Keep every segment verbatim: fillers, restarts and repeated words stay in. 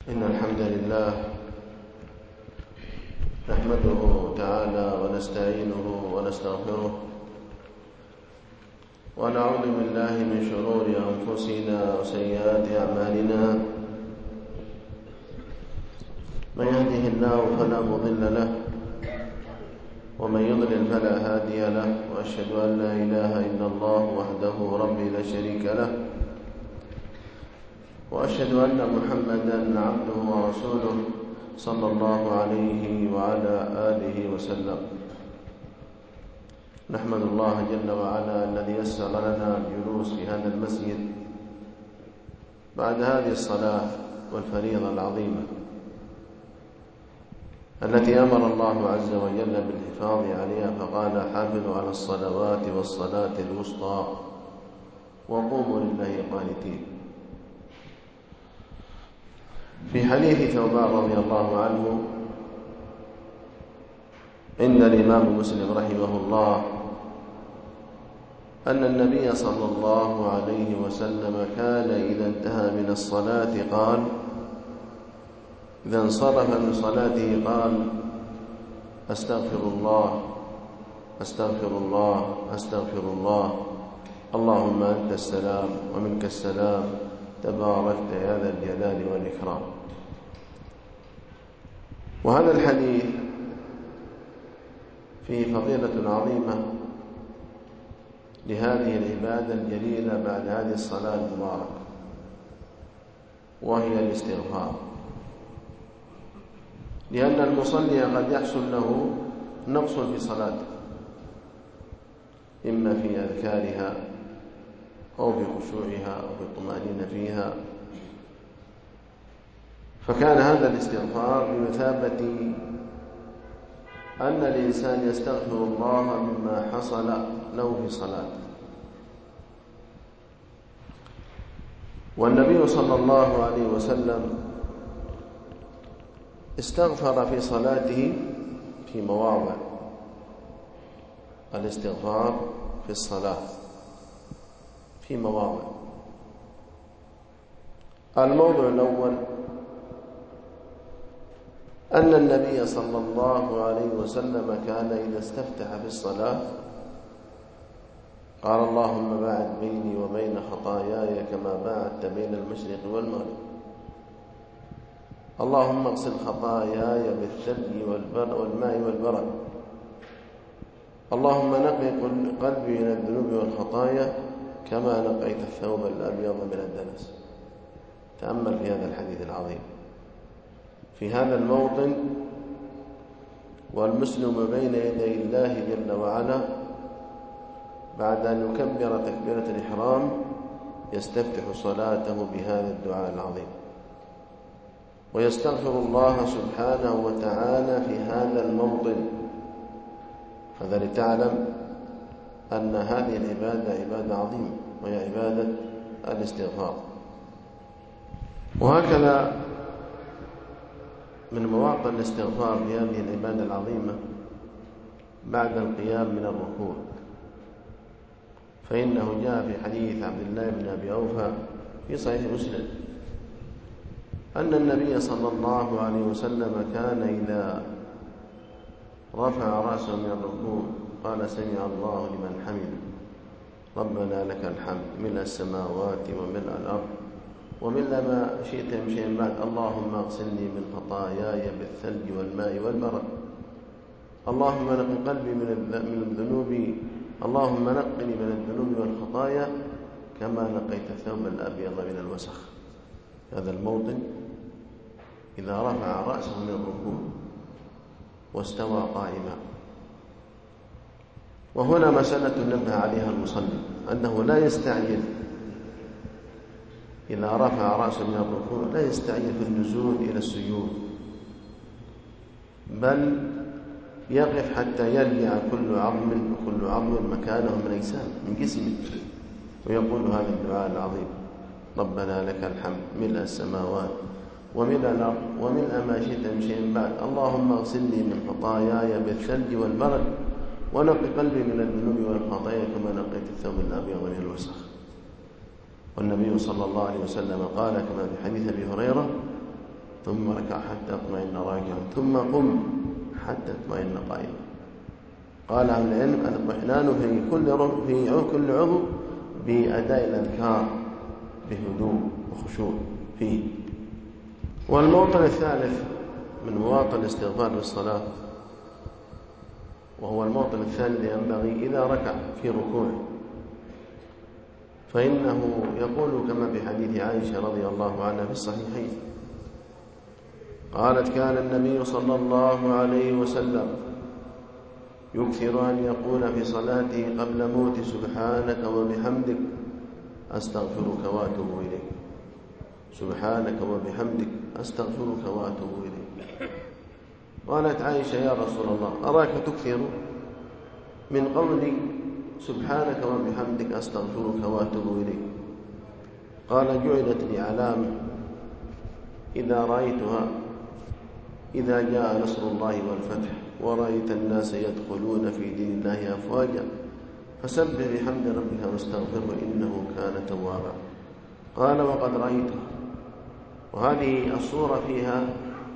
إن الحمد لله نحمده تعالى ونستعينه ونستغفره ونعوذ بالله من شرور أنفسنا وسيئات أعمالنا. من يهده الله فلا مضل له ومن يضلل فلا هادي له، وأشهد أن لا إله إلا الله وحده ربي لا شريك له، وأشهد أن محمدا عبده ورسوله صلى الله عليه وعلى آله وسلم. نحمد الله جل وعلا الذي يسر لنا الجلوس في هذا المسجد بعد هذه الصلاة والفريضة العظيمة التي أمر الله عز وجل بالحفاظ عليها، فقال: حافظوا على الصلوات والصلاة الوسطى وقوموا لله قانتين. في حديث ثوبان رضي الله عنه عند الإمام مسلم رحمه الله أن النبي صلى الله عليه وسلم كان إذا انتهى من الصلاة قال إذا انصرف من صلاته قال: أستغفر الله أستغفر الله أستغفر الله اللهم أنت السلام ومنك السلام تباركت يا ذا الجلال والإكرام. وهذا الحديث فيه فضيلة عظيمة لهذه العبادة الجليلة بعد هذه الصلاة المباركة، وهي الاستغفار، لأن المصلي قد يحصل له نقص في صلاته، إما في أذكارها أو في خشوعها أو في الطمأنينة فيها، فكان هذا الاستغفار بمثابة أن الإنسان يستغفر الله مما حصل له في صلاته. والنبي صلى الله عليه وسلم استغفر في صلاته في مواضع الاستغفار في الصلاة في مواضع. الموضع الأول أن النبي صلى الله عليه وسلم كان إذا استفتح في الصلاة قال: اللهم باعد بيني وبين خطاياي كما باعدت بين المشرق والمغرب، اللهم اغسل خطاياي بالثلج والماء والبرد، اللهم نقي قلبي من الذنوب والخطايا كما نقيت الثوب الأبيض من الدنس. تأمل في هذا الحديث العظيم في هذا الموطن، والمسلم بين يدي الله جل وعلا بعد أن يكبر تكبيرة الإحرام يستفتح صلاته بهذا الدعاء العظيم، ويستغفر الله سبحانه وتعالى في هذا الموطن. هذا لتعلم أن هذه العبادة عبادة عظيمة، وهي عبادة الاستغفار. وهكذا من مواقع الاستغفار في هذه العبادة العظيمة بعد القيام من الركوع، فإنه جاء في حديث عبد الله بن أبي أوفى في صحيح مسلم أن النبي صلى الله عليه وسلم كان إذا رفع رأسه من الركوع قال: سمع الله لمن حمده، ربنا لك الحمد ملء السماوات وملء الأرض وملء ما شئت من شيء بعد، اللهم اغسلني من خطاياي بالثلج والماء والبرد، اللهم نقِ قلبي من الذنوب اللهم نقني من الذنوب والخطايا كما نقيت الثوب الأبيض من الوسخ. هذا الموطن إذا رفع رأسه من الركوع واستوى قائما. وهنا مسألة نبه عليها المصلي، أنه لا يستعجل إذا رفع رأسه من الركوع، لا يستعجل في النزول إلى السجود، بل يقف حتى يرجع كل عظم وكل عظم مكانه من أجسامه من جسمه، ويقول هذا الدعاء العظيم: ربنا لك الحمد ملء السماوات وملء الأرض وملء ما شئت من شيء بعد، اللهم اغسلني من خطاياي بالثلج والبرد ونقي قلبي من الذنوب والخطايا كما نقيت الثوب الأبيض من الوسخ. والنبي صلى الله عليه وسلم قال كما في حديث أبي هريرة: ثم اركع حتى اطمئن راكعا ثم قم حتى اطمئن قائما. قال أهل العلم الاطمئنان في كل في كل عضو بأداء الأذكار بهدوء وخشوع فيه. والموطن الثالث من مواطن الاستغفار بالصلاة، وهو الموطن الثاني ينبغي إذا ركع في ركوعه، فإنه يقول كما في حديث عائشة رضي الله عنها في الصحيحين قالت: كان النبي صلى الله عليه وسلم يكثر أن يقول في صلاته قبل موته: سبحانك وبحمدك أستغفرك وأتوب إليك، سبحانك وبحمدك أستغفرك وأتوب إليك. قالت عائشة: يا رسول الله، أراك تكثر من قولي سبحانك وبحمدك أستغفرك وأتوب إليك. قال: جعلت لي علامة إذا رأيتها إذا جاء نصر الله والفتح ورأيت الناس يدخلون في دين الله أفواجا فسبح بحمد ربك واستغفره إنه كان توابا. قال: وقد رأيته. وهذه الصورة فيها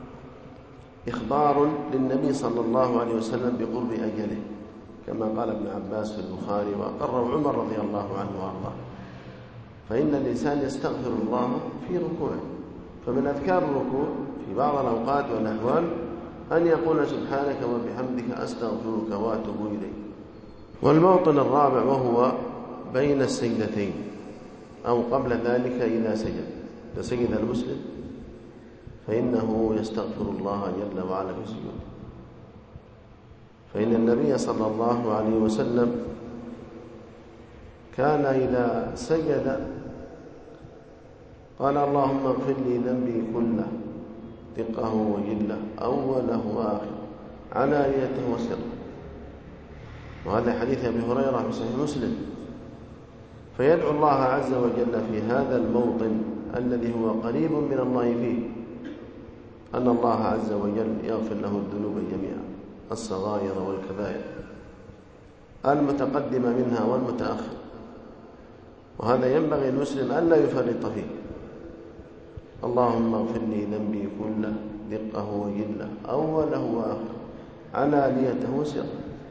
إخبار للنبي صلى الله عليه وسلم بقرب أجله، كما قال ابن عباس في البخاري وأقره عمر رضي الله عنه وأرضاه. فإن الإنسان يستغفر الله في ركوعه، فمن أذكار الركوع في بعض الأوقات والأحوال أن يقول: سبحانك وبحمدك أستغفرك وأتوب إليك. والموطن الرابع وهو بين السجدتين أو قبل ذلك إذا سجد. إذا سجد المسلم فإنه يستغفر الله جل وعلا في سجوده، فإن النبي صلى الله عليه وسلم كان إذا سجد قال: اللهم اغفر لي ذنبي كله دقه وجله أوله وآخره علانيته وسره. وهذا حديث أبي هريرة في صحيح مسلم. فيدعو الله عز وجل في هذا الموطن الذي هو قريب من الله فيه أن الله عز وجل يغفر له الذنوب جميعا، الصغائر والكبائر، المتقدمة منها والمتأخر. وهذا ينبغي المسلم ألا يفرط فيه. اللهم اغفر لي ذنبي كله دقه وجله أوله وآخره علانيته وسره.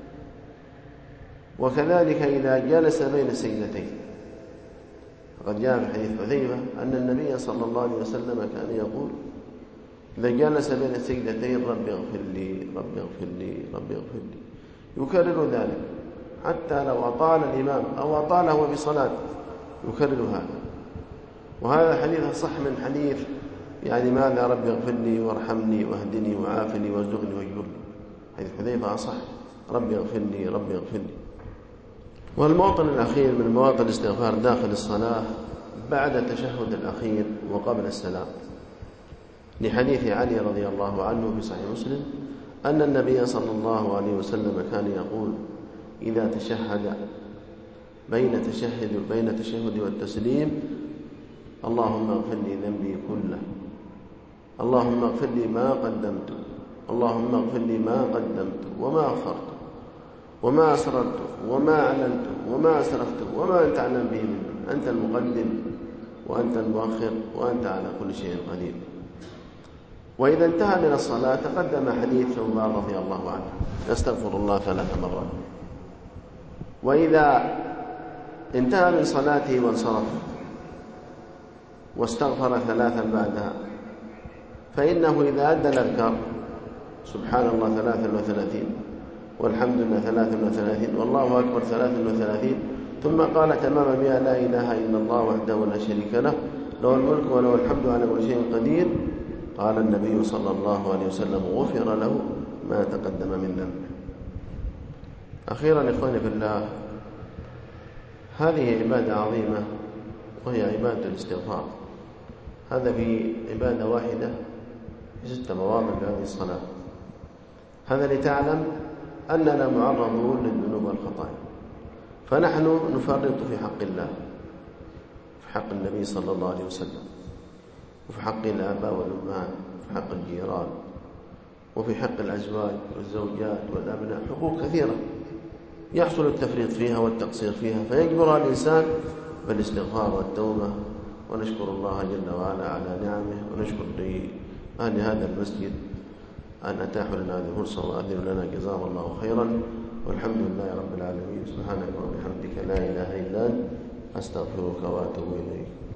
وكذلك إذا جلس بين السجدتين، فقد جاء في حديث حذيفة أن النبي صلى الله عليه وسلم كان يقول إذا جلس بين السجدتين: رب اغفر لي رب اغفر لي رب اغفر لي، يكرر ذلك حتى لو أطال الإمام أو أطاله بصلاة يكرر هذا. وهذا حديث صح من حديث يعني ماذا رب اغفر لي وارحمني واهدني وعافني وارزقني واجبرني، حديث حذيفة صح، رب اغفر لي رب اغفر لي. والموطن الأخير من مواطن الاستغفار داخل الصلاة بعد التشهد الأخير وقبل السلام، لحديث علي رضي الله عنه في صحيح مسلم أن النبي صلى الله عليه وسلم كان يقول إذا تشهد بين تشهد بين التشهد والتسليم: اللهم اغفر لي ذنبي كله، اللهم اغفر لي ما قدمت، اللهم اغفر لي ما قدمت وما أخرت وما أسررت وما أعلنت وما أسرفت وما أنت أعلم به منه، أنت المقدم وأنت المؤخر وأنت على كل شيء قدير. وإذا انتهى من الصلاة تقدم حديث ثوبان رضي الله عنه يستغفر الله ثلاث مرات. وإذا انتهى من صلاته وانصرف واستغفر ثلاثا بعدها فإنه إذا أدى الأذكار سبحان الله ثلاثا وثلاثين والحمد لله ثلاثا وثلاثين والله أكبر ثلاثا وثلاثين ثم قال تمام مئة: لا إله إلا الله وحده لا شريك له له الملك وله الحمد على كل شيء قدير، قال النبي صلى الله عليه وسلم: غفر له ما تقدم من ذنبه. أخيرا إخواني في الله، هذه عبادة عظيمة وهي عبادة الاستغفار. هذا في عبادة واحدة في ست مواضع بهذه الصلاة. هذا لتعلم أننا معرضون للذنوب والخطايا، فنحن نفرط في حق الله، في حق النبي صلى الله عليه وسلم، وفي حق الآباء والأمهات، وفي حق الجيران، وفي حق الأزواج والزوجات والأبناء، حقوق كثيرة يحصل التفريط فيها والتقصير فيها، فيجبرها الإنسان بالاستغفار والتوبة. ونشكر الله جل وعلا على نعمه، ونشكر أهل هذا المسجد أن أتاحوا لنا هذه الفرصة وأذنوا لنا، جزاهم الله خيرا، والحمد لله رب العالمين. سبحانك وبحمدك لا إله إلا أنت أستغفرك وأتوب إليك.